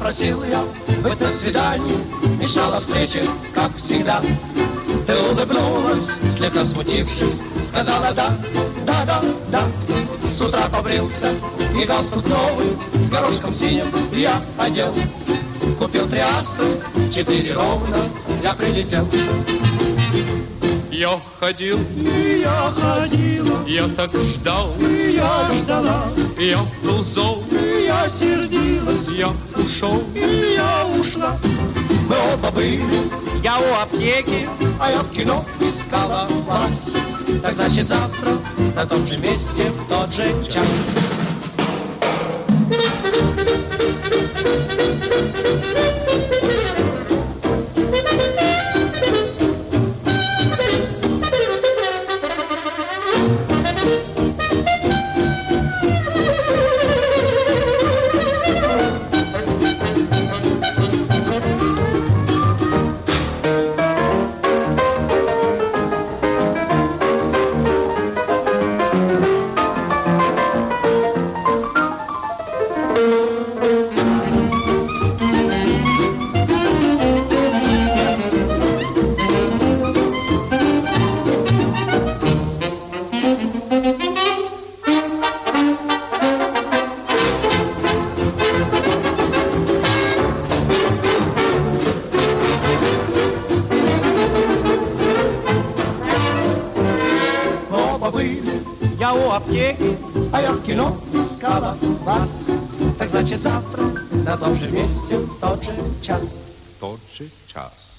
Просил я быть на свидании, мешала встрече, как всегда. Ты улыбнулась, слегка смутившись, сказала да, да, да, да. С утра побрился и галстук новый с горошком синим я одел. Купил 3 астры, 4 ровно, я прилетел. Я ходил, Я ходила, я так ждал, я ждала, я был зол, я сердилась, я ушел. я ушла. Мы оба были, Я у аптеки, а я в кино искала вас. Так значит завтра на том же месте в тот же час. я у аптеки, а я в кино искала вас. Так значит завтра на том же месте в тот же час. тот же час.